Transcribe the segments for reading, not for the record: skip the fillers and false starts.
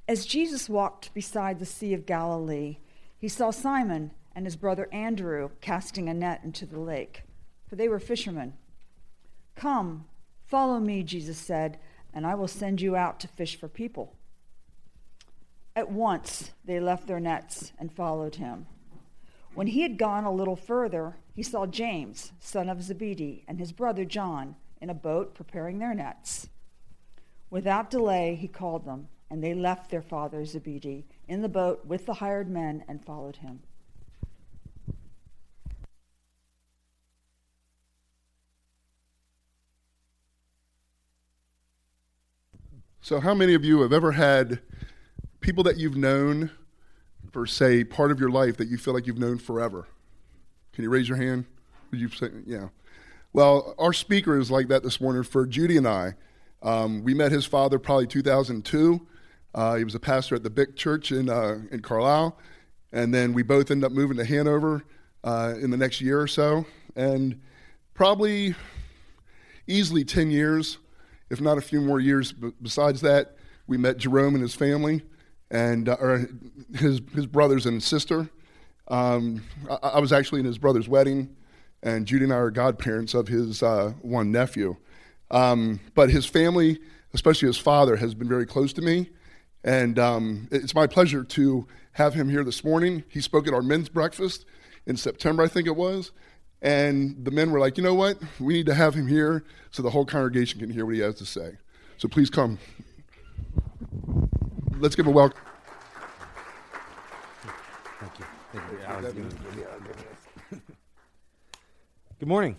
As Jesus walked beside the Sea of Galilee, he saw Simon and his brother Andrew casting a net into the lake, for they were fishermen. "Come, follow me," Jesus said, "and I will send you out to fish for people." At once they left their nets and followed him. When he had gone a little further, he saw James, son of Zebedee, and his brother John in a boat preparing their nets. Without delay he called them, and they left their father Zebedee in the boat with the hired men and followed him. So how many of you have ever had people that you've known for, say, part of your life that you feel like you've known forever? Can you raise your hand? Would you say, yeah. Well, our speaker is like that this morning for Judy and I. We met his father probably 2002. He was a pastor at the Bick Church in Carlisle. And then we both ended up moving to Hanover in the next year or so. And probably easily 10 years, if not a few more years besides that, we met Jerome and his family, and his brothers and sister. I was actually in his brother's wedding, and Judy and I are godparents of his one nephew. But his family, especially his father, has been very close to me, and it's my pleasure to have him here this morning. He spoke at our men's breakfast in September, I think it was, and the men were like, you know what, we need to have him here so the whole congregation can hear what he has to say. So please come. Let's give a welcome. Thank you. Good morning.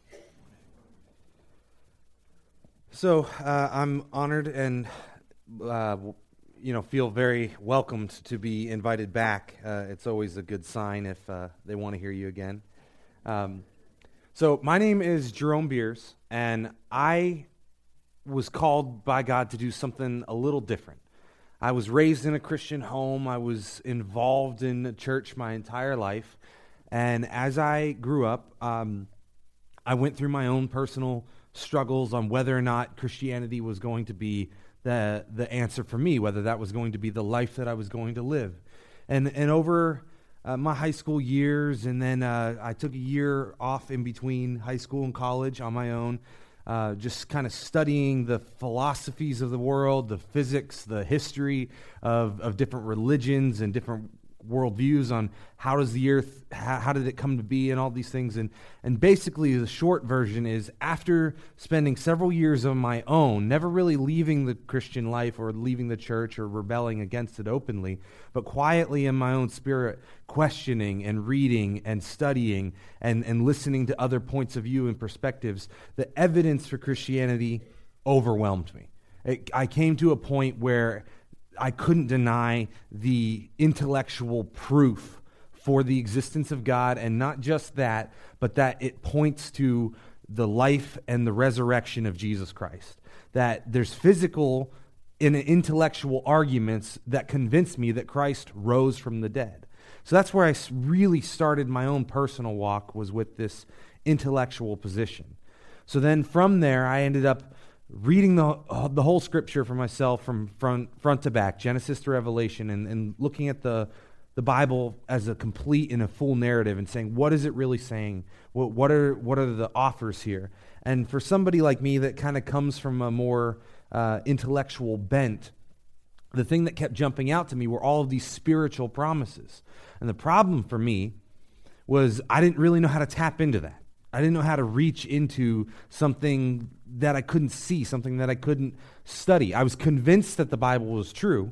So I'm honored and feel very welcomed to be invited back. It's always a good sign if they want to hear you again. So my name is Jerome Beers, and I was called by God to do something a little different. I was raised in a Christian home. I was involved in the church my entire life. And as I grew up, I went through my own personal struggles on whether or not Christianity was going to be the answer for me, whether that was going to be the life that I was going to live. And over my high school years, and then I took a year off in between high school and college on my own, just kind of studying the philosophies of the world, the physics, the history of different religions and different worldviews on how does the earth, how did it come to be, and all these things. And basically the short version is, after spending several years on my own, never really leaving the Christian life or leaving the church or rebelling against it openly, but quietly in my own spirit, questioning and reading and studying and listening to other points of view and perspectives, the evidence for Christianity overwhelmed me. I came to a point where I couldn't deny the intellectual proof for the existence of God, and not just that, but that it points to the life and the resurrection of Jesus Christ. That there's physical and intellectual arguments that convince me that Christ rose from the dead. So that's where I really started my own personal walk, was with this intellectual position. So then from there, I ended up reading the whole scripture for myself from front to back, Genesis to Revelation, and looking at the Bible as a complete and a full narrative, and saying, what is it really saying? What are the offers here? And for somebody like me that kind of comes from a more intellectual bent, the thing that kept jumping out to me were all of these spiritual promises. And the problem for me was I didn't really know how to tap into that. I didn't know how to reach into something that I couldn't see, something that I couldn't study. I was convinced that the Bible was true,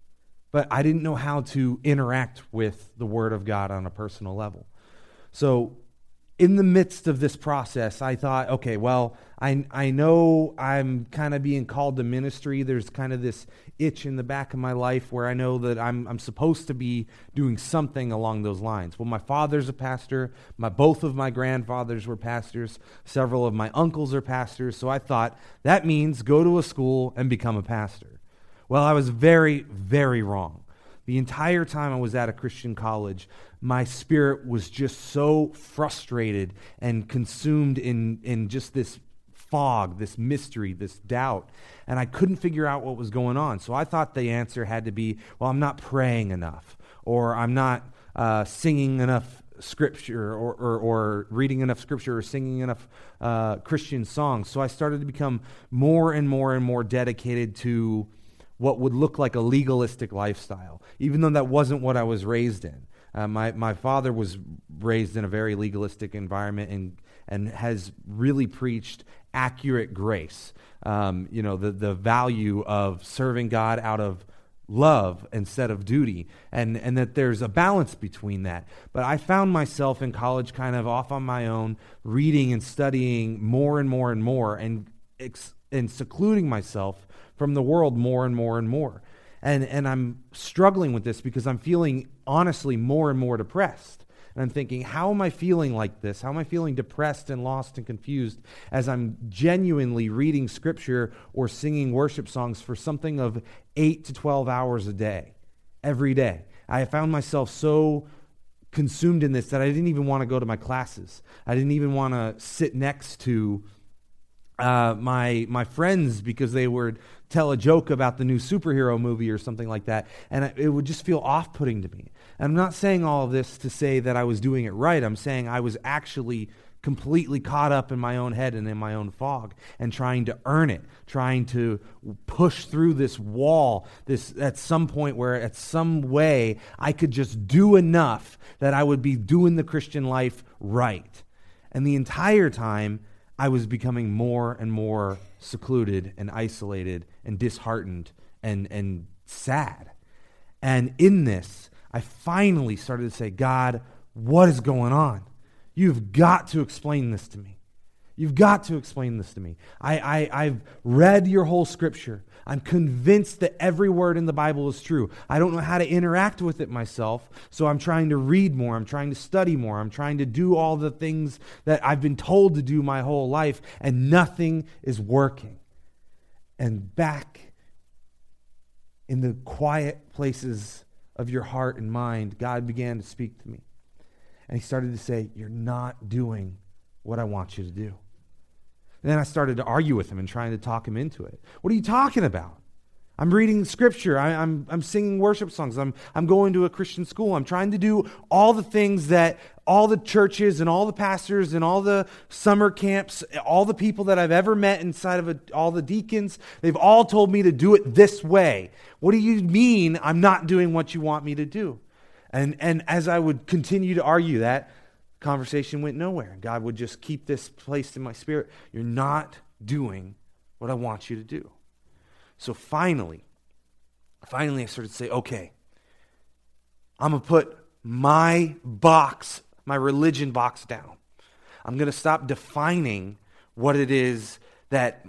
but I didn't know how to interact with the Word of God on a personal level. So in the midst of this process, I thought, okay, well, I know I'm kind of being called to ministry. There's kind of this itch in the back of my life where I know that I'm supposed to be doing something along those lines. Well, my father's a pastor. Both of my grandfathers were pastors. Several of my uncles are pastors. So I thought, that means go to a school and become a pastor. Well, I was very, very wrong. The entire time I was at a Christian college, my spirit was just so frustrated and consumed in just this fog, this mystery, this doubt, and I couldn't figure out what was going on. So I thought the answer had to be, well, I'm not praying enough, or I'm not singing enough scripture, or reading enough scripture, or singing enough Christian songs. So I started to become more and more and more dedicated to what would look like a legalistic lifestyle, even though that wasn't what I was raised in. My father was raised in a very legalistic environment and has really preached accurate grace. The value of serving God out of love instead of duty, and that there's a balance between that. But I found myself in college kind of off on my own, reading and studying more and more and more, and secluding myself from the world more and more and more. And I'm struggling with this because I'm feeling, honestly, more and more depressed. And I'm thinking, how am I feeling like this? How am I feeling depressed and lost and confused as I'm genuinely reading scripture or singing worship songs for something of 8 to 12 hours a day, every day? I found myself so consumed in this that I didn't even want to go to my classes. I didn't even want to sit next to my friends because they would tell a joke about the new superhero movie or something like that, and it would just feel off-putting to me. And I'm not saying all of this to say that I was doing it right. I'm saying I was actually completely caught up in my own head and in my own fog and trying to earn it, trying to push through this wall, this at some point where at some way I could just do enough that I would be doing the Christian life right. And the entire time I was becoming more and more secluded and isolated and disheartened and sad. And in this, I finally started to say, God, what is going on? You've got to explain this to me. You've got to explain this to me. I've read your whole scripture. I'm convinced that every word in the Bible is true. I don't know how to interact with it myself, so I'm trying to read more. I'm trying to study more. I'm trying to do all the things that I've been told to do my whole life, and nothing is working. And back in the quiet places of your heart and mind, God began to speak to me. And he started to say, you're not doing what I want you to do. And then I started to argue with him and trying to talk him into it. What are you talking about? I'm reading scripture. I'm singing worship songs. I'm going to a Christian school. I'm trying to do all the things that all the churches and all the pastors and all the summer camps, all the people that I've ever met inside of all the deacons, they've all told me to do it this way. What do you mean I'm not doing what you want me to do? And as I would continue to argue that, conversation went nowhere. God would just keep this placed in my spirit. You're not doing what I want you to do. So finally I started to say, okay, I'm going to put my religion box down. I'm going to stop defining what it is that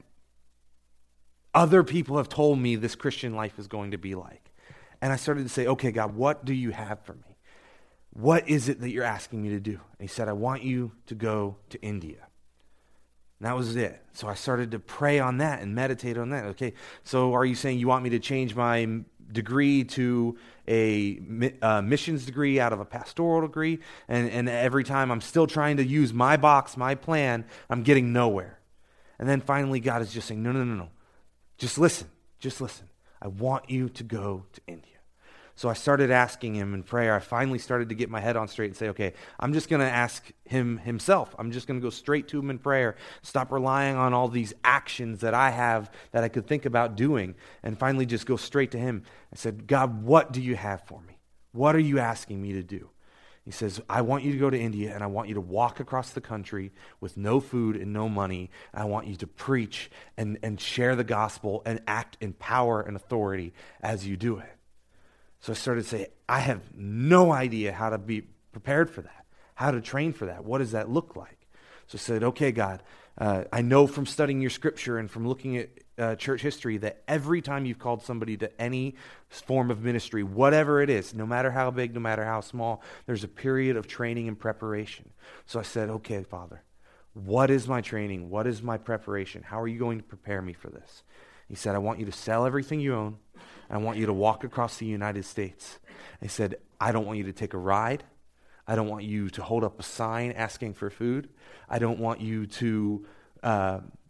other people have told me this Christian life is going to be like. And I started to say, okay, God, what do you have for me? What is it that you're asking me to do? And he said, I want you to go to India. And that was it. So I started to pray on that and meditate on that. Okay, so are you saying you want me to change my degree to a missions degree out of a pastoral degree? And every time I'm still trying to use my box, my plan, I'm getting nowhere. And then finally God is just saying, no. Just listen. I want you to go to India. So I started asking him in prayer. I finally started to get my head on straight and say, okay, I'm just going to ask him himself. I'm just going to go straight to him in prayer. Stop relying on all these actions that I have that I could think about doing, and finally just go straight to him. I said, God, what do you have for me? What are you asking me to do? He says, I want you to go to India, and I want you to walk across the country with no food and no money. I want you to preach and share the gospel and act in power and authority as you do it. So I started to say, I have no idea how to be prepared for that, how to train for that. What does that look like? So I said, okay, God, I know from studying your scripture and from looking at church history that every time you've called somebody to any form of ministry, whatever it is, no matter how big, no matter how small, there's a period of training and preparation. So I said, okay, Father, what is my training? What is my preparation? How are you going to prepare me for this? He said, I want you to sell everything you own. I want you to walk across the United States. He said, I don't want you to take a ride. I don't want you to hold up a sign asking for food. I don't want you to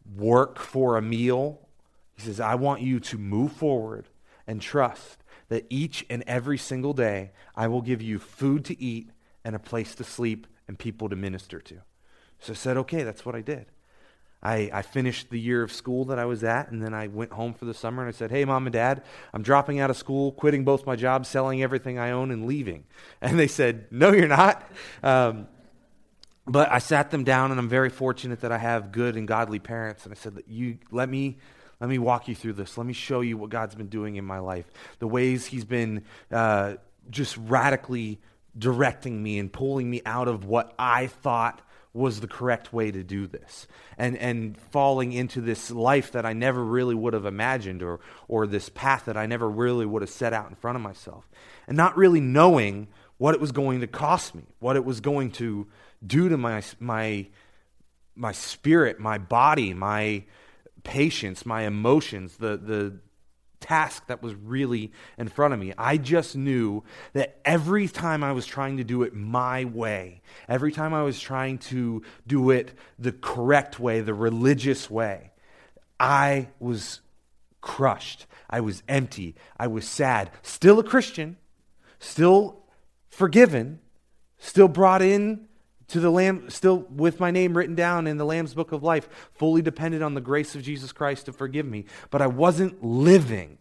work for a meal. He says, I want you to move forward and trust that each and every single day I will give you food to eat and a place to sleep and people to minister to. So I said, okay, that's what I did. I finished the year of school that I was at, and then I went home for the summer, and I said, hey, Mom and Dad, I'm dropping out of school, quitting both my jobs, selling everything I own, and leaving. And they said, no, you're not. But I sat them down, and I'm very fortunate that I have good and godly parents. And I said, let me walk you through this. Let me show you what God's been doing in my life, the ways he's been just radically directing me and pulling me out of what I thought was the correct way to do this, and falling into this life that I never really would have imagined, or this path that I never really would have set out in front of myself, and not really knowing what it was going to cost me, what it was going to do to my spirit, my body, my patience, my emotions, the task that was really in front of me. I just knew that every time I was trying to do it my way, every time I was trying to do it the correct way, the religious way, I was crushed. I was empty. I was sad. Still a Christian, still forgiven, still brought in to the Lamb, still with my name written down in the Lamb's Book of Life, fully dependent on the grace of Jesus Christ to forgive me. But I wasn't living.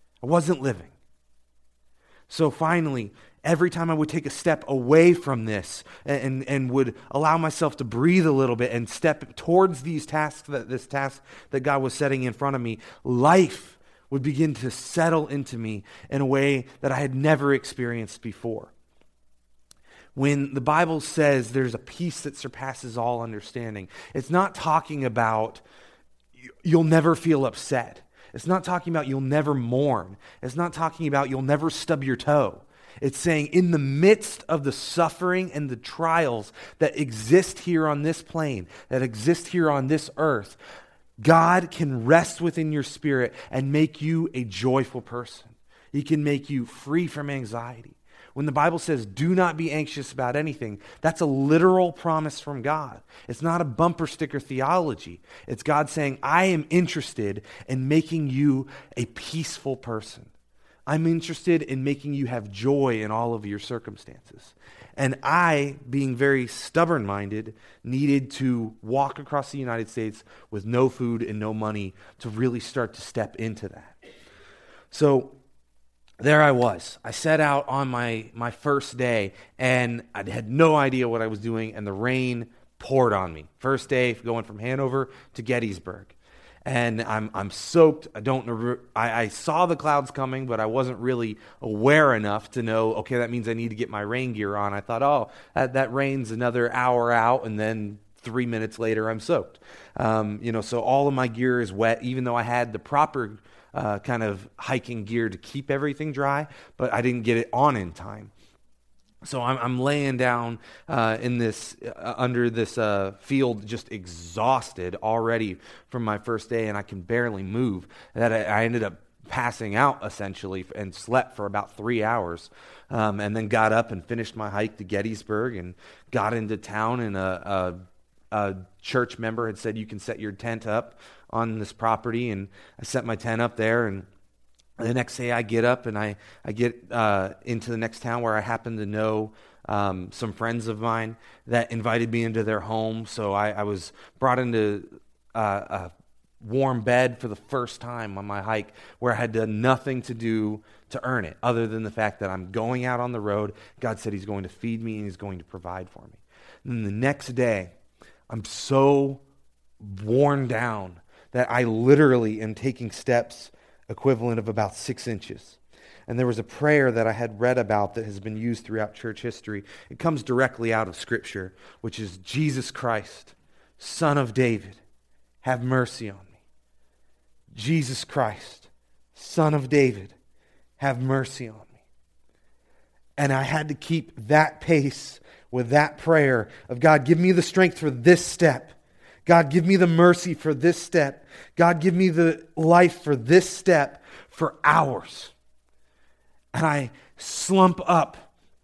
So finally, every time I would take a step away from this and would allow myself to breathe a little bit and step towards this task that God was setting in front of me, life would begin to settle into me in a way that I had never experienced before. When the Bible says there's a peace that surpasses all understanding, it's not talking about you'll never feel upset. It's not talking about you'll never mourn. It's not talking about you'll never stub your toe. It's saying in the midst of the suffering and the trials that exist here on this plane, that exist here on this earth, God can rest within your spirit and make you a joyful person. He can make you free from anxiety. When the Bible says, do not be anxious about anything, that's a literal promise from God. It's not a bumper sticker theology. It's God saying, I am interested in making you a peaceful person. I'm interested in making you have joy in all of your circumstances. And I, being very stubborn-minded, needed to walk across the United States with no food and no money to really start to step into that. So there I was. I set out on my first day, and I had no idea what I was doing, and the rain poured on me. First day going from Hanover to Gettysburg. And I'm soaked. I saw the clouds coming, but I wasn't really aware enough to know, okay, that means I need to get my rain gear on. I thought, that rain's another hour out, and then 3 minutes later I'm soaked. So all of my gear is wet, even though I had the proper kind of hiking gear to keep everything dry, but I didn't get it on in time. So I'm laying down in this under this field, just exhausted already from my first day, and I can barely move. That I ended up passing out essentially and slept for about 3 hours, and then got up and finished my hike to Gettysburg and got into town. And a church member had said you can set your tent up on this property, and I set my tent up there. And the next day I get up and I get into the next town where I happen to know some friends of mine that invited me into their home. So I was brought into a warm bed for the first time on my hike, where I had done nothing to do to earn it other than the fact that I'm going out on the road. God said he's going to feed me and he's going to provide for me. And then the next day, I'm so worn down that I literally am taking steps equivalent of about 6 inches. And there was a prayer that I had read about that has been used throughout church history. It comes directly out of Scripture, which is, Jesus Christ, Son of David, have mercy on me. Jesus Christ, Son of David, have mercy on me. And I had to keep that pace with that prayer of, God, give me the strength for this step. God, give me the mercy for this step. God, give me the life for this step for hours. And I slump up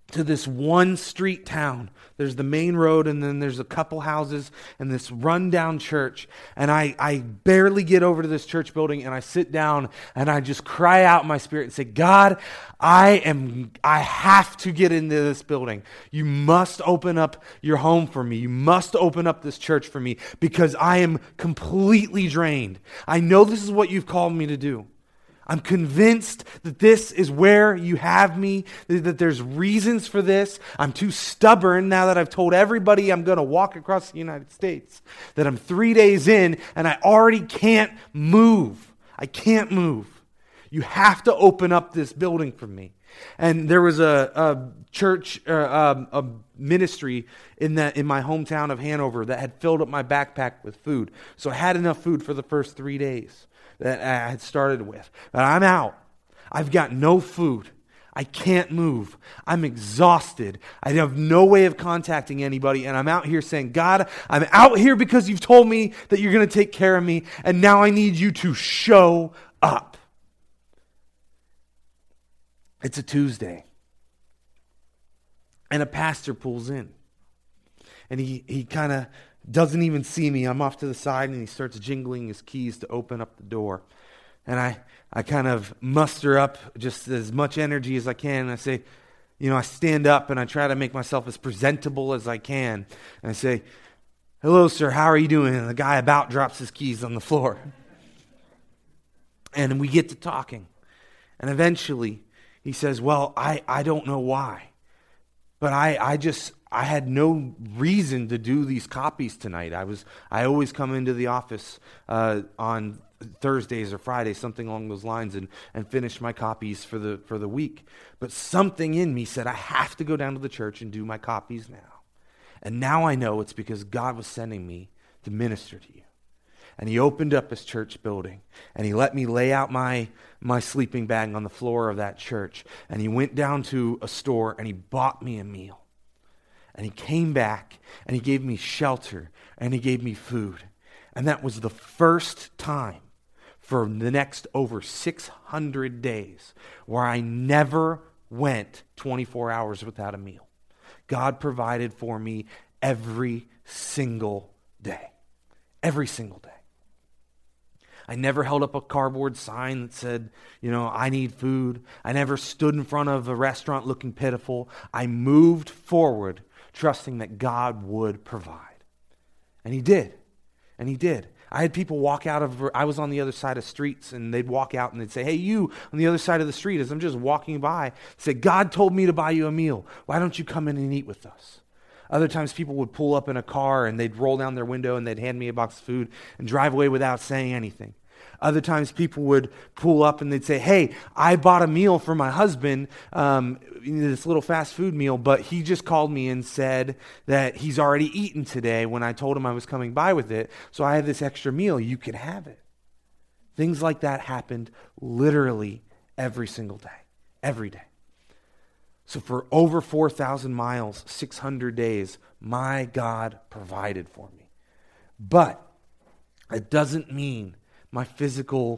to this one street town. There's the main road, and then there's a couple houses and this rundown church. And I barely get over to this church building, and I sit down and I just cry out in my spirit and say, God, I have to get into this building. You must open up your home for me. You must open up this church for me, because I am completely drained. I know this is what you've called me to do. I'm convinced that this is where you have me, that there's reasons for this. I'm too stubborn now that I've told everybody I'm going to walk across the United States, that I'm 3 days in and I already can't move. I can't move. You have to open up this building for me. And there was a church, a ministry in my hometown of Hanover that had filled up my backpack with food. So I had enough food for the first 3 days that I had started with. But I'm out. I've got no food. I can't move. I'm exhausted. I have no way of contacting anybody. And I'm out here saying, God, I'm out here because you've told me that you're going to take care of me. And now I need you to show up. It's a Tuesday. And a pastor pulls in. And he kind of doesn't even see me. I'm off to the side, and he starts jingling his keys to open up the door. And I kind of muster up just as much energy as I can. And I say, I stand up and I try to make myself as presentable as I can. And I say, hello, sir, how are you doing? And the guy about drops his keys on the floor. And we get to talking. And eventually he says, well, I don't know why, but I had no reason to do these copies tonight. I always come into the office on Thursdays or Fridays, something along those lines, and finish my copies for the week. But something in me said, I have to go down to the church and do my copies now. And now I know it's because God was sending me to minister to you. And he opened up his church building, and he let me lay out my sleeping bag on the floor of that church. And he went down to a store, and he bought me a meal. And he came back, and he gave me shelter, and he gave me food. And that was the first time for the next over 600 days where I never went 24 hours without a meal. God provided for me every single day. Every single day. I never held up a cardboard sign that said, I need food. I never stood in front of a restaurant looking pitiful. I moved forward trusting that God would provide. And he did. And he did. I had people walk out I was on the other side of streets, and they'd walk out and they'd say, hey, you on the other side of the street, as I'm just walking by, say, God told me to buy you a meal. Why don't you come in and eat with us? Other times people would pull up in a car and they'd roll down their window and they'd hand me a box of food and drive away without saying anything. Other times people would pull up and they'd say, hey, I bought a meal for my husband, this little fast food meal, but he just called me and said that he's already eaten today when I told him I was coming by with it, so I have this extra meal, you can have it. Things like that happened literally every single day, every day. So for over 4,000 miles, 600 days, my God provided for me. But it doesn't mean my physical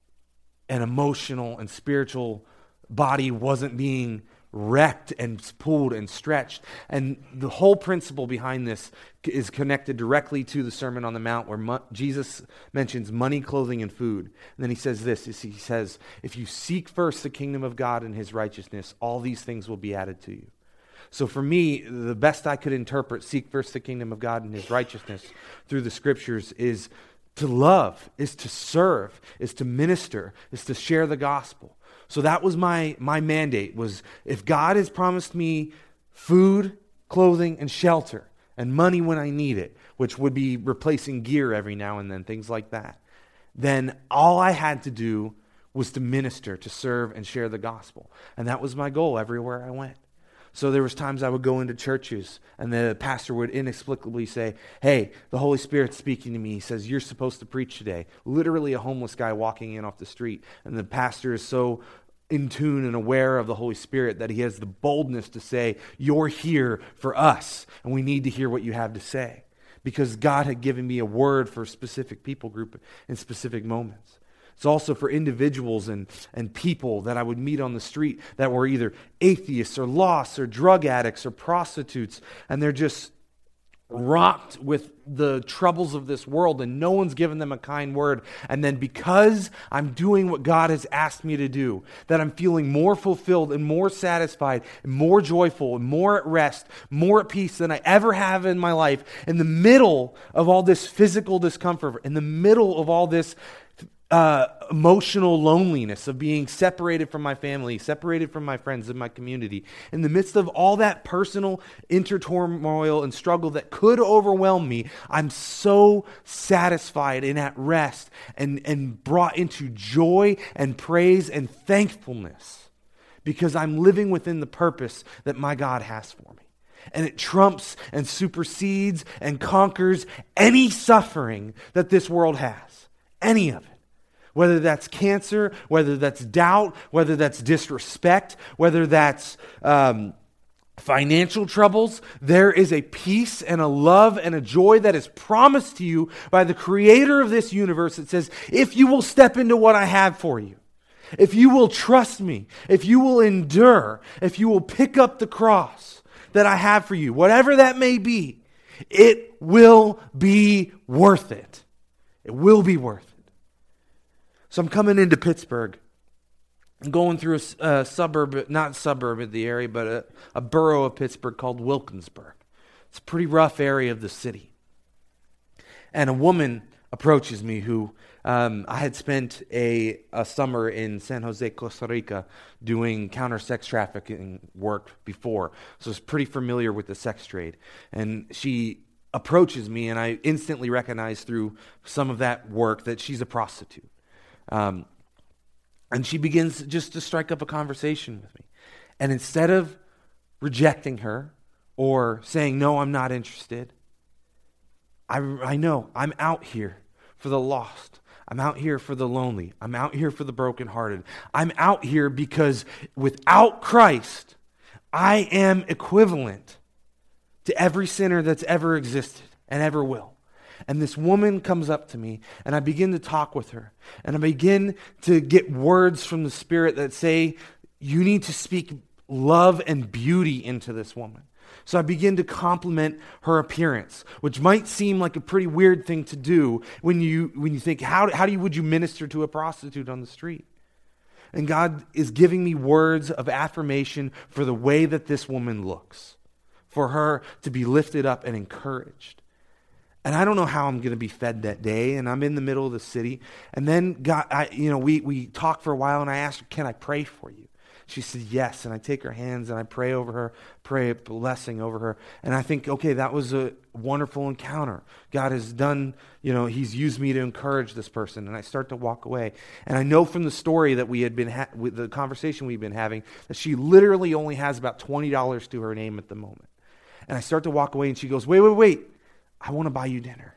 and emotional and spiritual body wasn't being wrecked and pulled and stretched. And the whole principle behind this is connected directly to the Sermon on the Mount, where Jesus mentions money, clothing, and food. And then he says this, he says, if you seek first the kingdom of God and his righteousness, all these things will be added to you. So for me, the best I could interpret seek first the kingdom of God and his righteousness through the scriptures is to love, is to serve, is to minister, is to share the gospel. So that was my mandate, was if God has promised me food, clothing, and shelter, and money when I need it, which would be replacing gear every now and then, things like that, then all I had to do was to minister, to serve, and share the gospel. And that was my goal everywhere I went. So there was times I would go into churches and the pastor would inexplicably say, hey, the Holy Spirit's speaking to me. He says, you're supposed to preach today. Literally a homeless guy walking in off the street. And the pastor is so in tune and aware of the Holy Spirit that he has the boldness to say, you're here for us, and we need to hear what you have to say. Because God had given me a word for a specific people group in specific moments. It's also for individuals and people that I would meet on the street that were either atheists or lost or drug addicts or prostitutes, and they're just rocked with the troubles of this world, and no one's given them a kind word. And then because I'm doing what God has asked me to do, that I'm feeling more fulfilled and more satisfied and more joyful and more at rest, more at peace than I ever have in my life, in the middle of all this physical discomfort, in the middle of all this emotional loneliness of being separated from my family, separated from my friends and my community. In the midst of all that personal interturmoil and struggle that could overwhelm me, I'm so satisfied and at rest and brought into joy and praise and thankfulness because I'm living within the purpose that my God has for me. And it trumps and supersedes and conquers any suffering that this world has. Any of it. Whether that's cancer, whether that's doubt, whether that's disrespect, whether that's financial troubles, there is a peace and a love and a joy that is promised to you by the creator of this universe that says, if you will step into what I have for you, if you will trust me, if you will endure, if you will pick up the cross that I have for you, whatever that may be, it will be worth it. It will be worth it. So I'm coming into Pittsburgh. I'm going through a suburb, not suburb of the area, but a borough of Pittsburgh called Wilkinsburg. It's a pretty rough area of the city. And a woman approaches me who I had spent a summer in San Jose, Costa Rica, doing counter-sex trafficking work before. So I was pretty familiar with the sex trade. And she approaches me, and I instantly recognize through some of that work that she's a prostitute. And she begins just to strike up a conversation with me. And instead of rejecting her or saying, no, I'm not interested, I know I'm out here for the lost. I'm out here for the lonely. I'm out here for the brokenhearted. I'm out here because without Christ, I am equivalent to every sinner that's ever existed and ever will. And this woman comes up to me, and I begin to talk with her. And I begin to get words from the Spirit that say, you need to speak love and beauty into this woman. So I begin to compliment her appearance, which might seem like a pretty weird thing to do when you think, would you minister to a prostitute on the street? And God is giving me words of affirmation for the way that this woman looks, for her to be lifted up and encouraged. And I don't know how I'm going to be fed that day, and I'm in the middle of the city. And then we talked for a while, and I asked her, can I pray for you? She said yes, and I take her hands, and I pray over her, pray a blessing over her. And I think, okay, that was a wonderful encounter. God has done, He's used me to encourage this person. And I start to walk away. And I know from the story that we had been, with the conversation we've been having, that she literally only has about $20 to her name at the moment. And I start to walk away, and she goes, wait. I want to buy you dinner.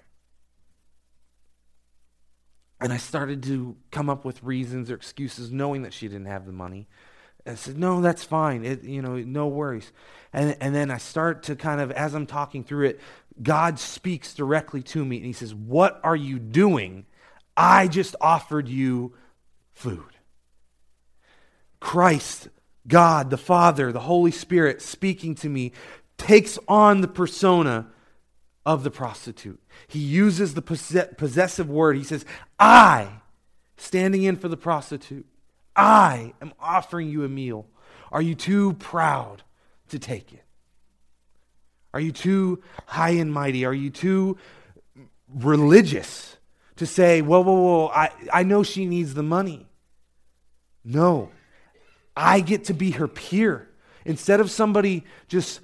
And I started to come up with reasons or excuses knowing that she didn't have the money. And I said, no, that's fine. No worries. And then I start to kind of, as I'm talking through it, God speaks directly to me. And he says, what are you doing? I just offered you food. Christ, God, the Father, the Holy Spirit speaking to me takes on the persona of the prostitute. He uses the possessive word. He says, I, standing in for the prostitute, I am offering you a meal. Are you too proud to take it? Are you too high and mighty? Are you too religious to say, whoa, I know she needs the money. No, I get to be her peer. Instead of somebody just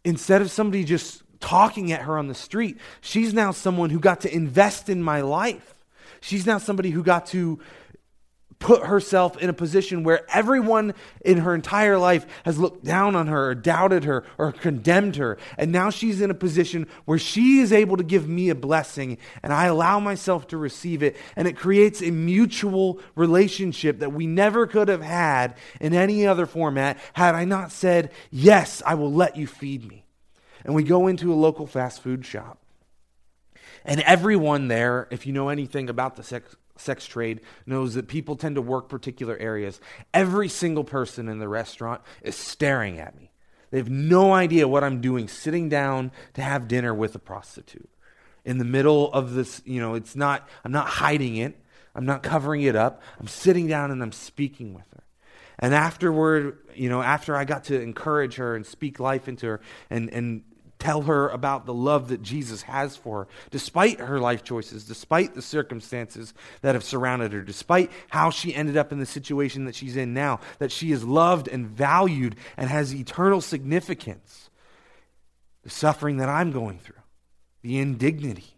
talking at her on the street, she's now someone who got to invest in my life. She's now somebody who got to put herself in a position where everyone in her entire life has looked down on her or doubted her or condemned her. And now she's in a position where she is able to give me a blessing, and I allow myself to receive it. And it creates a mutual relationship that we never could have had in any other format had I not said, yes, I will let you feed me. And we go into a local fast food shop. And everyone there, if you know anything about the sex trade knows that people tend to work particular areas. Every single person in the restaurant is staring at me. They have no idea what I'm doing, sitting down to have dinner with a prostitute. In the middle of this, I'm not hiding it. I'm not covering it up. I'm sitting down and I'm speaking with her. And afterward, after I got to encourage her and speak life into her and tell her about the love that Jesus has for her, despite her life choices, despite the circumstances that have surrounded her, despite how she ended up in the situation that she's in now, that she is loved and valued and has eternal significance. The suffering that I'm going through, the indignity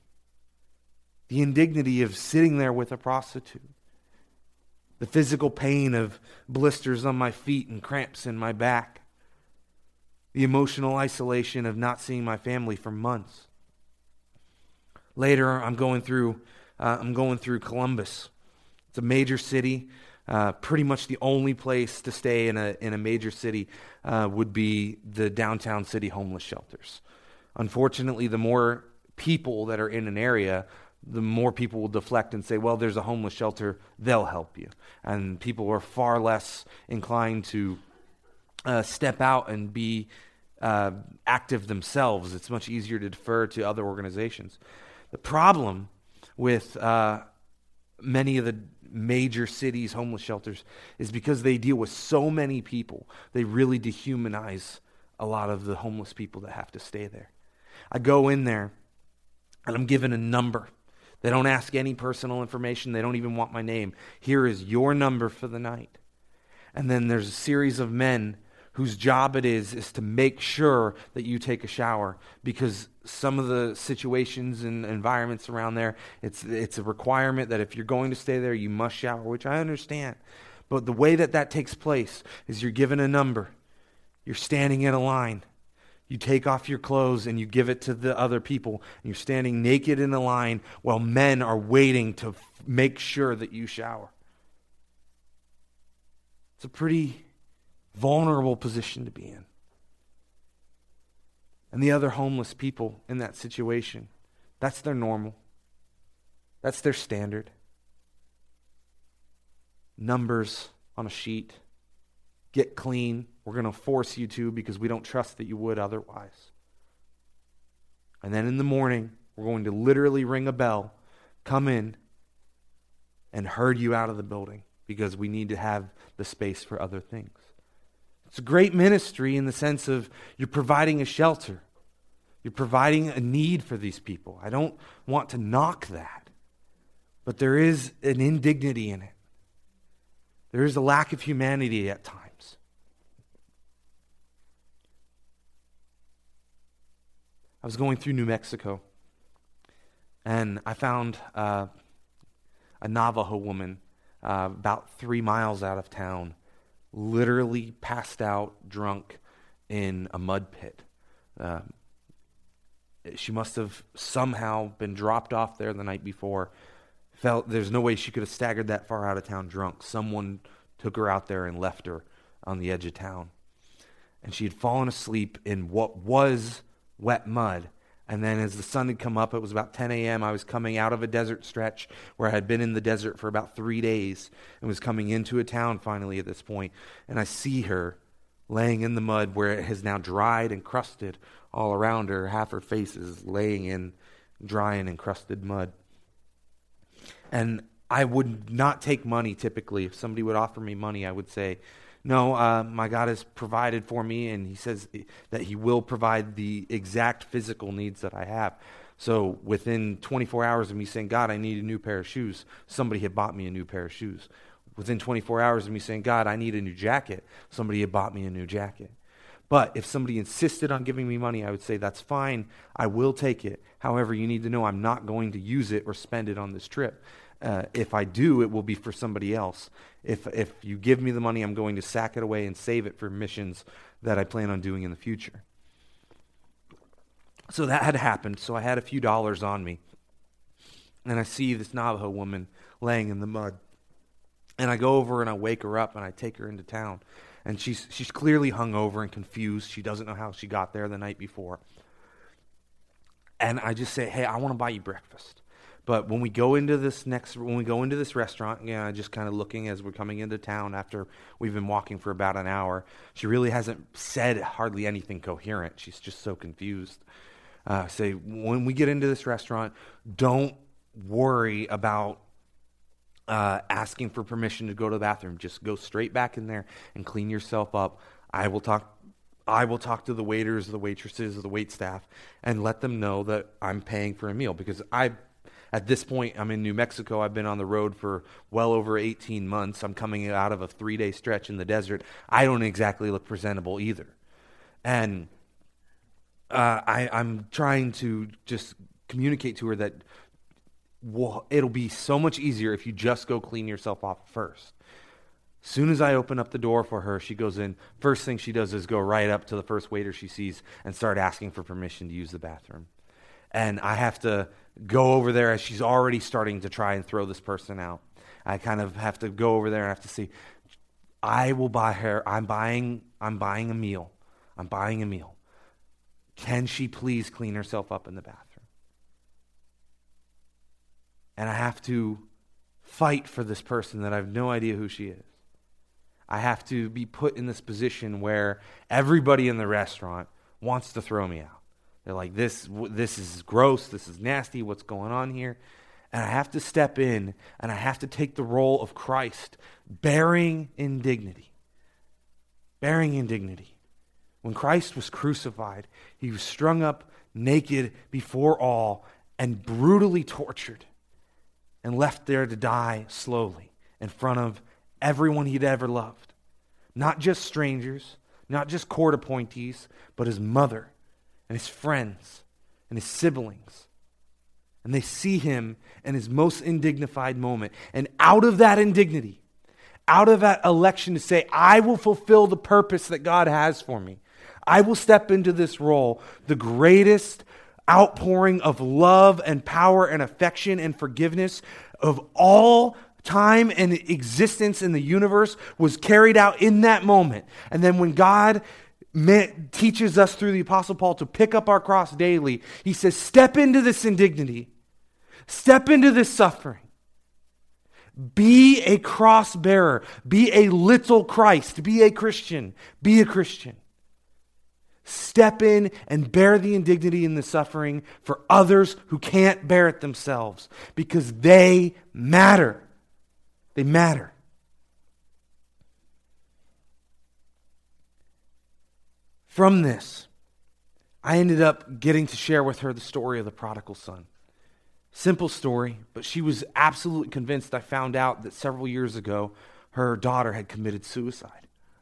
of sitting there with a prostitute, the physical pain of blisters on my feet and cramps in my back, the emotional isolation of not seeing my family for months. Later, I'm going through Columbus. It's a major city. Pretty much the only place to stay in a major city would be the downtown city homeless shelters. Unfortunately, the more people that are in an area, the more people will deflect and say, well, there's a homeless shelter, they'll help you. And people are far less inclined to step out and be active themselves. It's much easier to defer to other organizations. The problem with many of the major cities' homeless shelters is because they deal with so many people, they really dehumanize a lot of the homeless people that have to stay there. I go in there and I'm given a number. They don't ask any personal information. They don't even want my name. Here is your number for the night. And then there's a series of men whose job it is to make sure that you take a shower, because some of the situations and environments around there, it's a requirement that if you're going to stay there, you must shower, which I understand. But the way that takes place is you're given a number. You're standing in a line. You take off your clothes and you give it to the other people. And you're standing naked in a line while men are waiting to make sure that you shower. It's a pretty vulnerable position to be in. And the other homeless people in that situation, that's their normal. That's their standard. Numbers on a sheet. Get clean. We're going to force you to because we don't trust that you would otherwise. And then in the morning, we're going to literally ring a bell, come in, and herd you out of the building because we need to have the space for other things. It's a great ministry in the sense of you're providing a shelter. You're providing a need for these people. I don't want to knock that. But there is an indignity in it. There is a lack of humanity at times. I was going through New Mexico, and I found a Navajo woman about 3 miles out of town, literally passed out, drunk, in a mud pit. She must have somehow been dropped off there the night before. There's no way she could have staggered that far out of town drunk. Someone took her out there and left her on the edge of town. And she had fallen asleep in what was wet mud. And then as the sun had come up, it was about 10 a.m., I was coming out of a desert stretch where I had been in the desert for about 3 days and was coming into a town finally at this point. And I see her laying in the mud where it has now dried and crusted all around her. Half her face is laying in dry and encrusted mud. And I would not take money typically. If somebody would offer me money, I would say, no, my God has provided for me, and he says that he will provide the exact physical needs that I have. So within 24 hours of me saying, God, I need a new pair of shoes, somebody had bought me a new pair of shoes. Within 24 hours of me saying, God, I need a new jacket, somebody had bought me a new jacket. But if somebody insisted on giving me money, I would say, that's fine, I will take it. However, you need to know I'm not going to use it or spend it on this trip. If I do, it will be for somebody else. If you give me the money, I'm going to sack it away and save it for missions that I plan on doing in the future. So that had happened. So I had a few dollars on me. And I see this Navajo woman laying in the mud. And I go over and I wake her up and I take her into town. And she's clearly hungover and confused. She doesn't know how she got there the night before. And I just say, hey, I want to buy you breakfast. But when we go into this restaurant, just kind of looking as we're coming into town after we've been walking for about an hour, she really hasn't said hardly anything coherent. She's just so confused. Say, when we get into this restaurant, don't worry about asking for permission to go to the bathroom. Just go straight back in there and clean yourself up. I will talk to the waiters, the waitresses, the waitstaff, and let them know that I'm paying for a meal, because at this point, I'm in New Mexico. I've been on the road for well over 18 months. I'm coming out of a 3-day stretch in the desert. I don't exactly look presentable either. And I'm trying to just communicate to her that it'll be so much easier if you just go clean yourself off first. As soon as I open up the door for her, she goes in. First thing she does is go right up to the first waiter she sees and start asking for permission to use the bathroom. And I have to go over there as she's already starting to try and throw this person out. I kind of have to go over there and have to see, I will buy her, I'm buying a meal. I'm buying a meal. Can she please clean herself up in the bathroom? And I have to fight for this person that I have no idea who she is. I have to be put in this position where everybody in the restaurant wants to throw me out. They're like, this is gross, this is nasty, what's going on here? And I have to step in, and I have to take the role of Christ, bearing indignity. Bearing indignity. When Christ was crucified, he was strung up naked before all and brutally tortured and left there to die slowly in front of everyone he'd ever loved. Not just strangers, not just court appointees, but his mother and his friends and his siblings. And they see him in his most indignified moment. And out of that indignity, out of that election to say, I will fulfill the purpose that God has for me. I will step into this role, the greatest outpouring of love and power and affection and forgiveness of all time and existence in the universe was carried out in that moment. And then when God teaches us through the Apostle Paul to pick up our cross daily, he says, step into this indignity. Step into this suffering. Be a cross bearer. Be a little Christ. Be a Christian. Be a Christian. Step in and bear the indignity and the suffering for others who can't bear it themselves, because they matter. They matter. From this, I ended up getting to share with her the story of the prodigal son. Simple story, but she was absolutely convinced. I found out that several years ago, her daughter had committed suicide.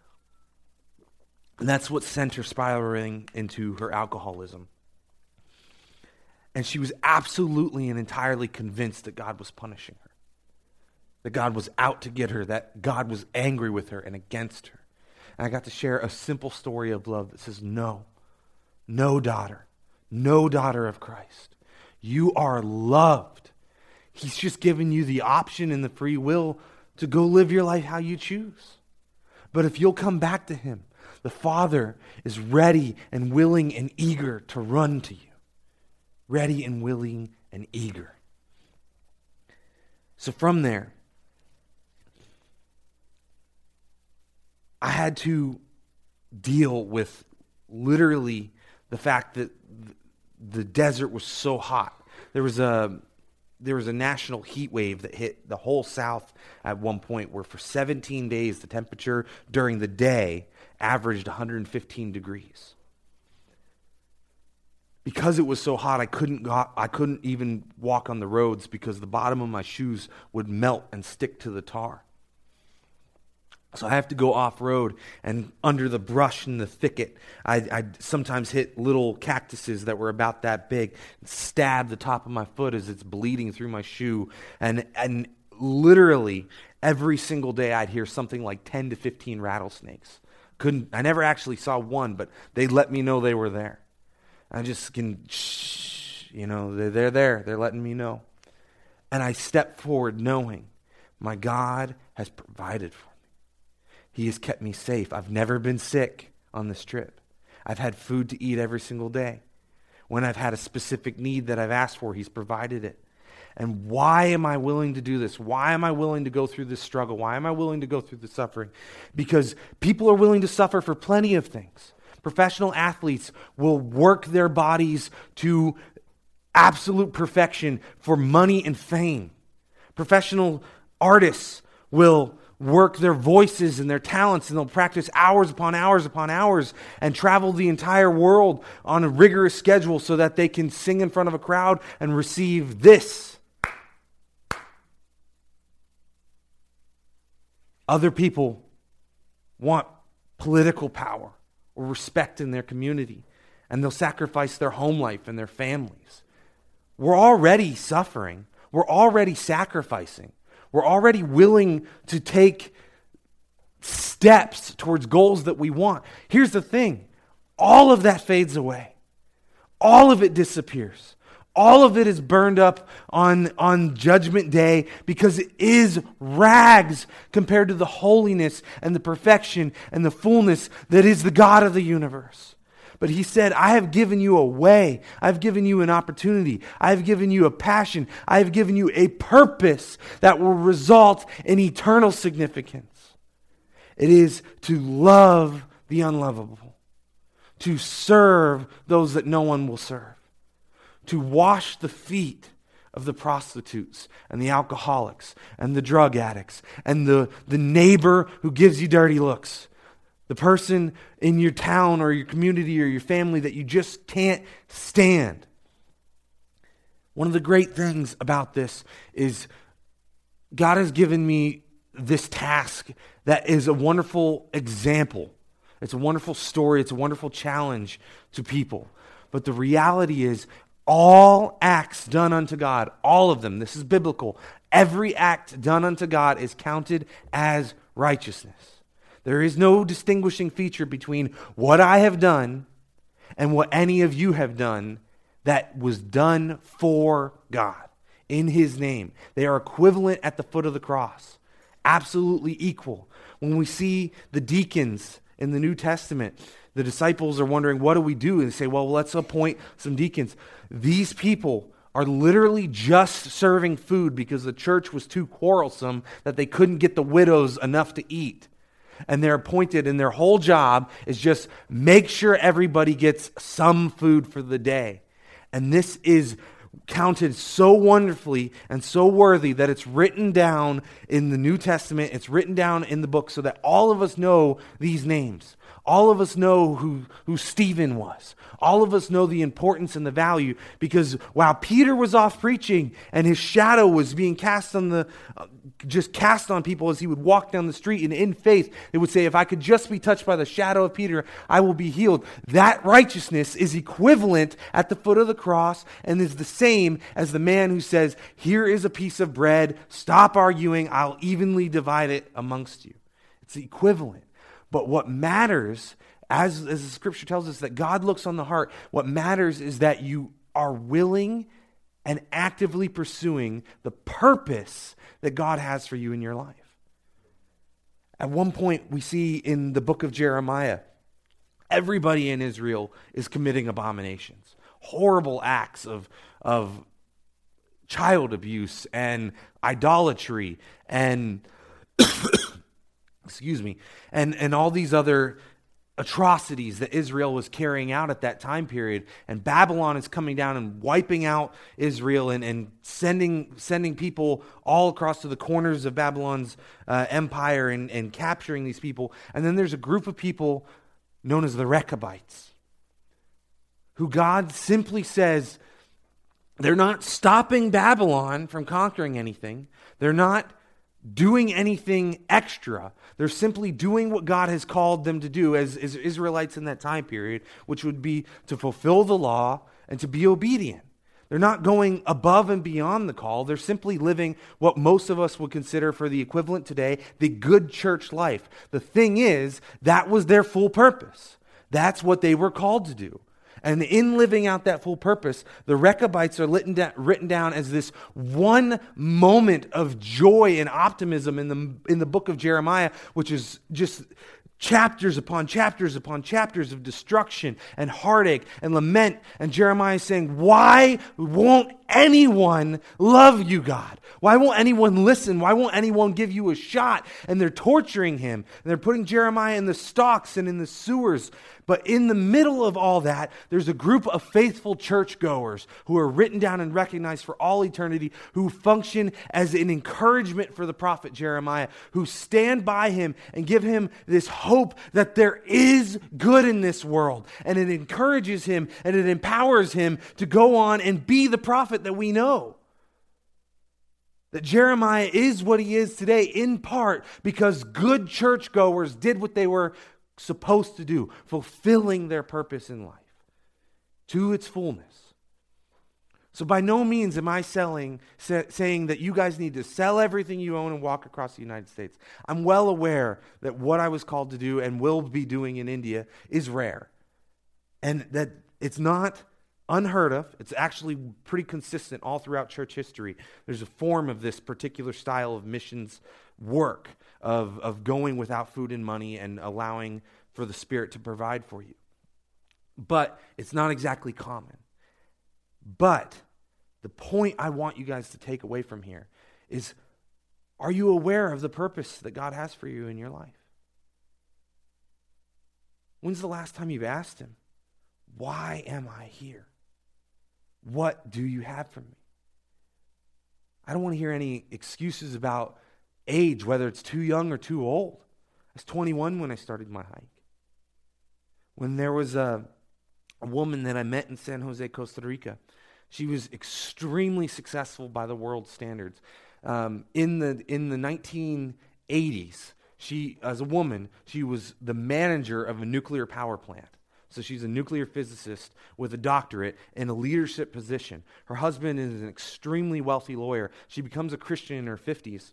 And that's what sent her spiraling into her alcoholism. And she was absolutely and entirely convinced that God was punishing her, that God was out to get her, that God was angry with her and against her. And I got to share a simple story of love that says, no daughter of Christ. You are loved. He's just given you the option and the free will to go live your life how you choose. But if you'll come back to him, the Father is ready and willing and eager to run to you. Ready and willing and eager. So from there, I had to deal with literally the fact that the desert was so hot. There was a national heat wave that hit the whole South at one point, where for 17 days the temperature during the day averaged 115 degrees. Because it was so hot, I couldn't even walk on the roads, because the bottom of my shoes would melt and stick to the tar. So I have to go off-road, and under the brush and the thicket, I'd sometimes hit little cactuses that were about that big, and stab the top of my foot as it's bleeding through my shoe. And literally every single day I'd hear something like 10 to 15 rattlesnakes. I never actually saw one, but they let me know they were there. I just can, they're there. They're letting me know. And I step forward knowing my God has provided for me. He has kept me safe. I've never been sick on this trip. I've had food to eat every single day. When I've had a specific need that I've asked for, he's provided it. And why am I willing to do this? Why am I willing to go through this struggle? Why am I willing to go through the suffering? Because people are willing to suffer for plenty of things. Professional athletes will work their bodies to absolute perfection for money and fame. Professional artists will work their voices and their talents, and they'll practice hours upon hours upon hours and travel the entire world on a rigorous schedule so that they can sing in front of a crowd and receive this. Other people want political power or respect in their community, and they'll sacrifice their home life and their families. We're already suffering. We're already sacrificing. We're already willing to take steps towards goals that we want. Here's the thing. All of that fades away. All of it disappears. All of it is burned up on Judgment Day because it is rags compared to the holiness and the perfection and the fullness that is the God of the universe. But he said, I have given you a way. I've given you an opportunity. I've given you a passion. I have given you a purpose that will result in eternal significance. It is to love the unlovable, to serve those that no one will serve, to wash the feet of the prostitutes and the alcoholics and the drug addicts and the neighbor who gives you dirty looks. The person in your town or your community or your family that you just can't stand. One of the great things about this is God has given me this task that is a wonderful example. It's a wonderful story. It's a wonderful challenge to people. But the reality is all acts done unto God, all of them, this is biblical, every act done unto God is counted as righteousness. There is no distinguishing feature between what I have done and what any of you have done that was done for God in His name. They are equivalent at the foot of the cross, absolutely equal. When we see the deacons in the New Testament, the disciples are wondering, what do we do? And they say, well, let's appoint some deacons. These people are literally just serving food because the church was too quarrelsome that they couldn't get the widows enough to eat. And they're appointed, and their whole job is just make sure everybody gets some food for the day. And this is counted so wonderfully and so worthy that it's written down in the New Testament. It's written down in the book so that all of us know these names. All of us know who Stephen was. All of us know the importance and the value, because while Peter was off preaching and his shadow was being cast on people as he would walk down the street, and in faith it would say, if I could just be touched by the shadow of Peter, I will be healed. That righteousness is equivalent at the foot of the cross and is the same as the man who says, here is a piece of bread, stop arguing, I'll evenly divide it amongst you. It's the equivalent. But what matters, as the scripture tells us that God looks on the heart, what matters is that you are willing and actively pursuing the purpose that God has for you in your life. At one point, we see in the book of Jeremiah, everybody in Israel is committing abominations, horrible acts of child abuse and idolatry and and all these other atrocities that Israel was carrying out at that time period. And Babylon is coming down and wiping out Israel and sending people all across to the corners of Babylon's empire and capturing these people. And then there's a group of people known as the Rechabites, who God simply says, they're not stopping Babylon from conquering anything. They're not doing anything extra. They're simply doing what God has called them to do as Israelites in that time period, which would be to fulfill the law and to be obedient. They're not going above and beyond the call. They're simply living what most of us would consider, for the equivalent today, the good church life. The thing is, that was their full purpose. That's what they were called to do. And in living out that full purpose, the Rechabites are written down as this one moment of joy and optimism in the book of Jeremiah, which is just chapters upon chapters upon chapters of destruction and heartache and lament. And Jeremiah is saying, why won't anyone love you, God? Why won't anyone listen? Why won't anyone give you a shot? And they're torturing him. And they're putting Jeremiah in the stocks and in the sewers. But in the middle of all that, there's a group of faithful churchgoers who are written down and recognized for all eternity, who function as an encouragement for the prophet Jeremiah, who stand by him and give him this hope that there is good in this world. And it encourages him and it empowers him to go on and be the prophet that we know. That Jeremiah is what he is today in part because good churchgoers did what they were supposed to do, fulfilling their purpose in life to its fullness. So by no means am I saying that you guys need to sell everything you own and walk across the United States. I'm well aware that what I was called to do and will be doing in India is rare. And that it's not unheard of. It's actually pretty consistent all throughout church history. There's a form of this particular style of missions work, of going without food and money and allowing for the Spirit to provide for you. But it's not exactly common. But the point I want you guys to take away from here is, are you aware of the purpose that God has for you in your life? When's the last time you've asked him, why am I here? What do you have for me? I don't want to hear any excuses about age, whether it's too young or too old. I was 21 when I started my hike. When there was a woman that I met in San Jose, Costa Rica, she was extremely successful by the world standards. In the 1980s, she, as a woman, she was the manager of a nuclear power plant. So she's a nuclear physicist with a doctorate in a leadership position. Her husband is an extremely wealthy lawyer. She becomes a Christian in her 50s.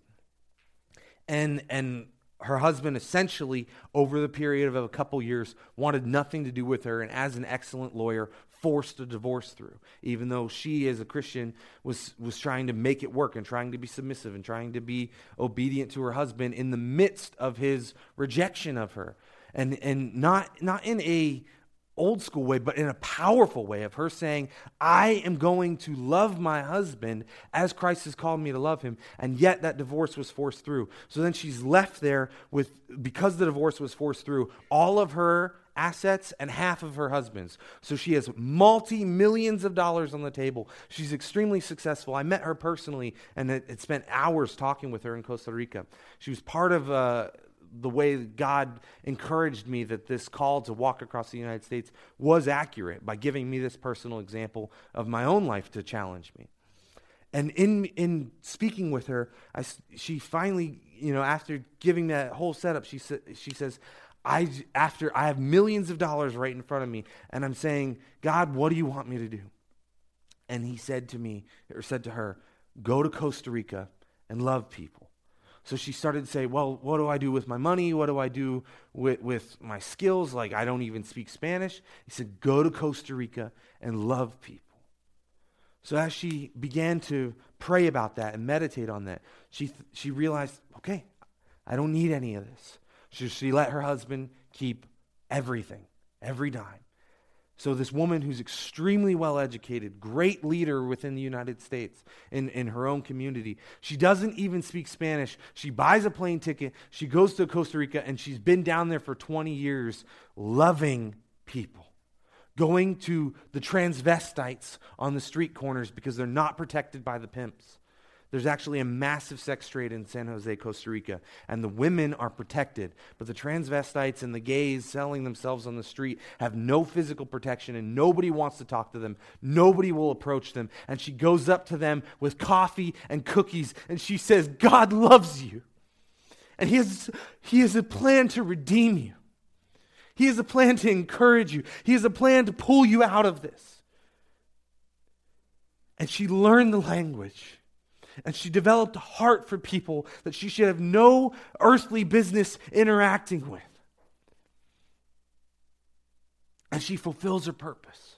And her husband essentially, over the period of a couple years, wanted nothing to do with her, and as an excellent lawyer, forced a divorce through, even though she, as a Christian, was trying to make it work and trying to be submissive and trying to be obedient to her husband in the midst of his rejection of her. And not in a old school way, but in a powerful way of her saying, I am going to love my husband as Christ has called me to love him, and yet that divorce was forced through. So then she's left there with, because the divorce was forced through, all of her assets and half of her husband's. So she has multi-millions of dollars on the table. She's extremely successful. I met her personally and had spent hours talking with her in Costa Rica. She was part of the way that God encouraged me that this call to walk across the United States was accurate by giving me this personal example of my own life to challenge me. And in speaking with her, she finally, after giving that whole setup, she says, I have millions of dollars right in front of me, and I'm saying, God, what do you want me to do? And he said to her, go to Costa Rica and love people. So she started to say, well, what do I do with my money? What do I do with my skills? Like, I don't even speak Spanish. He said, go to Costa Rica and love people. So as she began to pray about that and meditate on that, she realized, okay, I don't need any of this. She let her husband keep everything, every dime. So this woman who's extremely well educated, great leader within the United States in her own community, she doesn't even speak Spanish. She buys a plane ticket, she goes to Costa Rica, and she's been down there for 20 years loving people. Going to the transvestites on the street corners because they're not protected by the pimps. There's actually a massive sex trade in San Jose, Costa Rica, and the women are protected. But the transvestites and the gays selling themselves on the street have no physical protection, and nobody wants to talk to them. Nobody will approach them. And she goes up to them with coffee and cookies, and she says, God loves you. And he has a plan to redeem you. He has a plan to encourage you. He has a plan to pull you out of this. And she learned the language. And she developed a heart for people that she should have no earthly business interacting with. And she fulfills her purpose.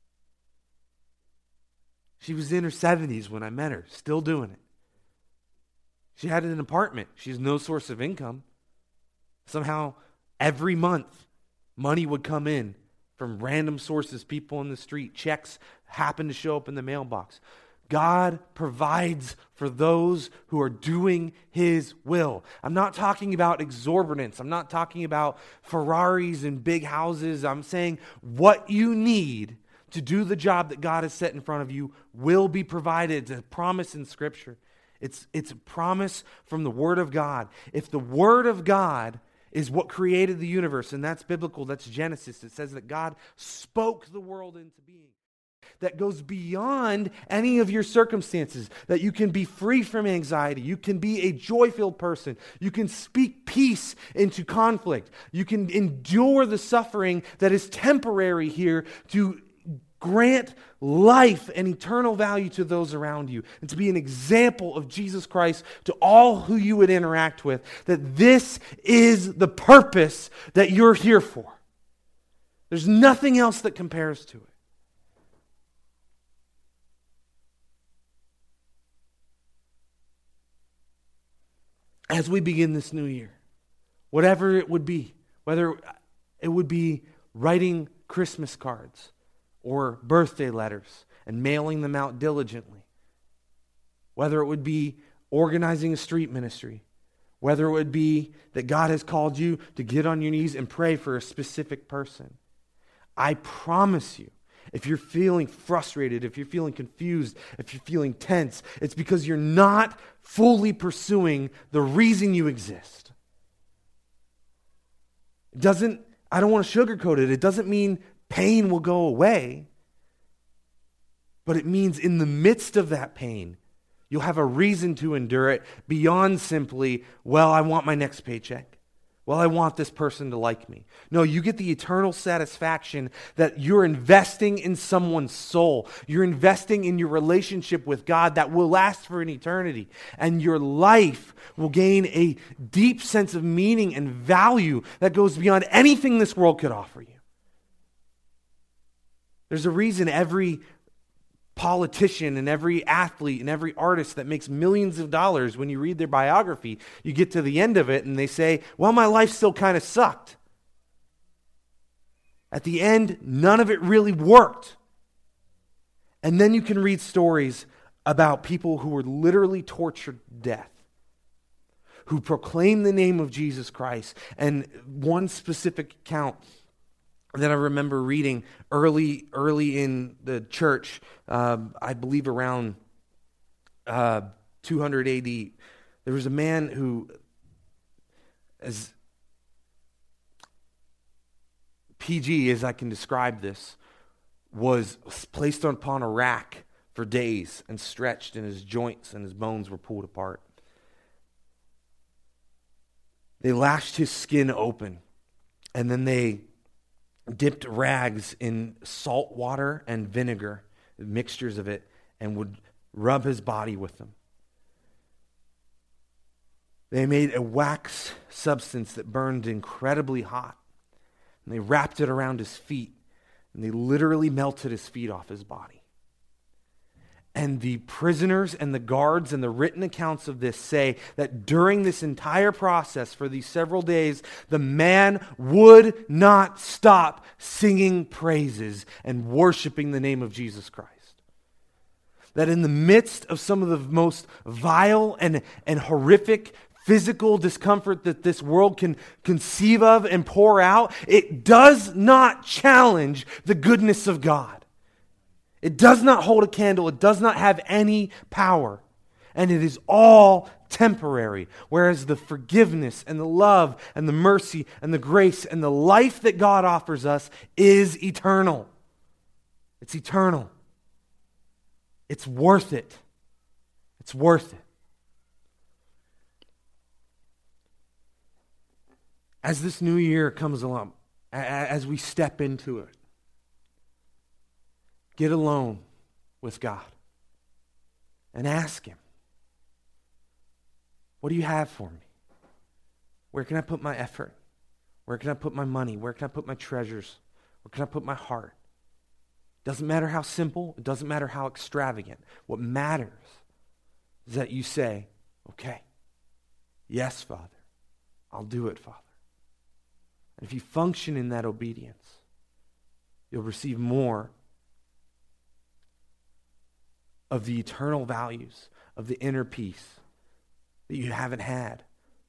She was in her 70s when I met her, still doing it. She had an apartment. She has no source of income. Somehow Every month, money would come in from random sources, people in the street. Checks happen to show up in the mailbox. God provides for those who are doing His will. I'm not talking about exorbitance. I'm not talking about Ferraris and big houses. I'm saying what you need to do the job that God has set in front of you will be provided. It's a promise in Scripture. It's a promise from the Word of God. If the Word of God is what created the universe, and that's biblical, that's Genesis. It says that God spoke the world into being. That goes beyond any of your circumstances, that you can be free from anxiety, you can be a joy-filled person, you can speak peace into conflict, you can endure the suffering that is temporary here to grant life and eternal value to those around you, and to be an example of Jesus Christ to all who you would interact with, that this is the purpose that you're here for. There's nothing else that compares to it. As we begin this new year, whatever it would be, whether it would be writing Christmas cards or birthday letters and mailing them out diligently, whether it would be organizing a street ministry, whether it would be that God has called you to get on your knees and pray for a specific person, I promise you, if you're feeling frustrated, if you're feeling confused, if you're feeling tense, it's because you're not fully pursuing the reason you exist. I don't want to sugarcoat it. It doesn't mean pain will go away. But it means in the midst of that pain, you'll have a reason to endure it beyond simply, well, I want my next paycheck. Well, I want this person to like me. No, you get the eternal satisfaction that you're investing in someone's soul. You're investing in your relationship with God that will last for an eternity. And your life will gain a deep sense of meaning and value that goes beyond anything this world could offer you. There's a reason every politician and every athlete and every artist that makes millions of dollars, when you read their biography, you get to the end of it and they say, well, my life still kind of sucked. At the end, none of it really worked. And then you can read stories about people who were literally tortured to death, who proclaimed the name of Jesus Christ. And one specific account that I remember reading early in the church, I believe around 200 AD, there was a man who, as PG as I can describe this, was placed upon a rack for days and stretched, and his joints and his bones were pulled apart. They lashed his skin open, and then they dipped rags in salt water and vinegar, mixtures of it, and would rub his body with them. They made a wax substance that burned incredibly hot, and they wrapped it around his feet, and they literally melted his feet off his body. And the prisoners and the guards and the written accounts of this say that during this entire process, for these several days, the man would not stop singing praises and worshiping the name of Jesus Christ. That in the midst of some of the most vile and horrific physical discomfort that this world can conceive of and pour out, it does not challenge the goodness of God. It does not hold a candle. It does not have any power. And it is all temporary. Whereas the forgiveness and the love and the mercy and the grace and the life that God offers us is eternal. It's eternal. It's worth it. It's worth it. As this new year comes along, as we step into it, get alone with God and ask Him, what do you have for me? Where can I put my effort? Where can I put my money? Where can I put my treasures? Where can I put my heart? Doesn't matter how simple. It doesn't matter how extravagant. What matters is that you say, okay, yes, Father, I'll do it, Father. And if you function in that obedience, you'll receive more of the eternal values, of the inner peace that you haven't had.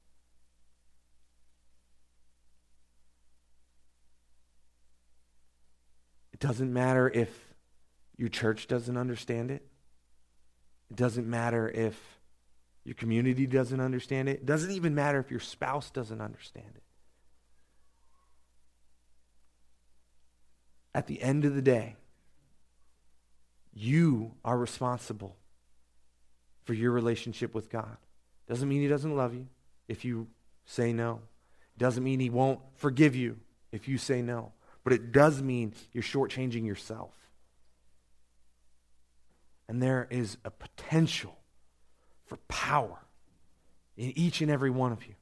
It doesn't matter if your church doesn't understand it. It doesn't matter if your community doesn't understand it. It doesn't even matter if your spouse doesn't understand it. At the end of the day, you are responsible for your relationship with God. Doesn't mean he doesn't love you if you say no. It doesn't mean he won't forgive you if you say no. But it does mean you're shortchanging yourself. And there is a potential for power in each and every one of you.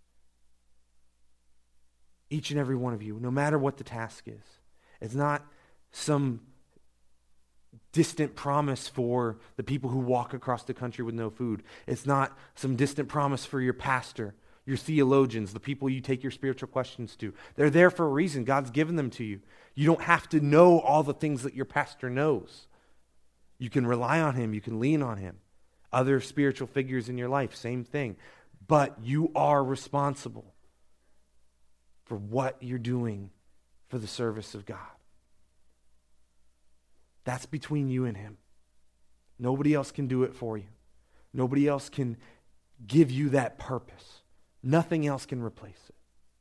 Each and every one of you, no matter what the task is. It's not some distant promise for the people who walk across the country with no food. It's not some distant promise for your pastor, your theologians, the people you take your spiritual questions to. They're there for a reason. God's given them to you. You don't have to know all the things that your pastor knows. You can rely on him. You can lean on him. Other spiritual figures in your life, same thing. But you are responsible for what you're doing for the service of God. That's between you and him. Nobody else can do it for you. Nobody else can give you that purpose. Nothing else can replace it.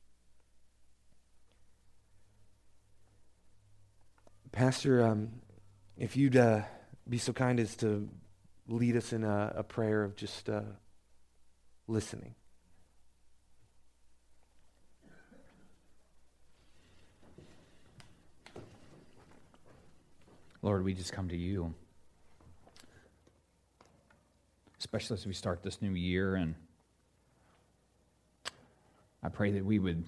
Pastor, if you'd be so kind as to lead us in a prayer of just listening. Lord, we just come to you, especially as we start this new year, and I pray that we would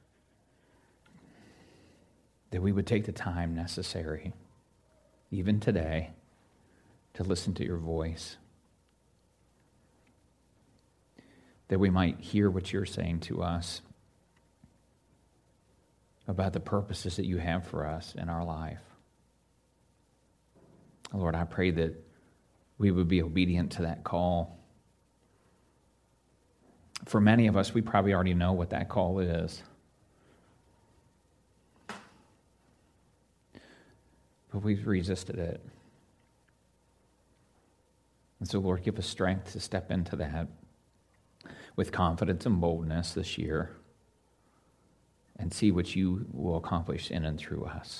take the time necessary, even today, to listen to your voice, that we might hear what you're saying to us about the purposes that you have for us in our life. Lord, I pray that we would be obedient to that call. For many of us, we probably already know what that call is. But we've resisted it. And so, Lord, give us strength to step into that with confidence and boldness this year and see what you will accomplish in and through us.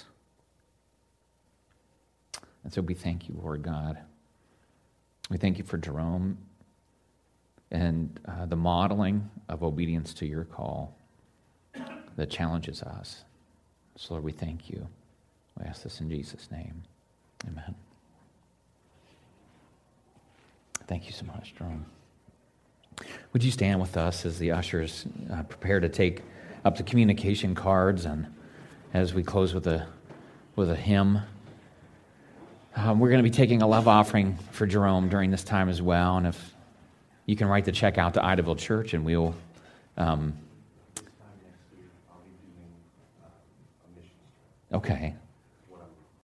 And so we thank you, Lord God. We thank you for Jerome and the modeling of obedience to your call that challenges us. So, Lord, we thank you. We ask this in Jesus' name. Amen. Thank you so much, Jerome. Would you stand with us as the ushers prepare to take up the communication cards, and as we close with a hymn. We're going to be taking a love offering for Jerome during this time as well, and if you can write the check out to Idaville Church, and we'll okay.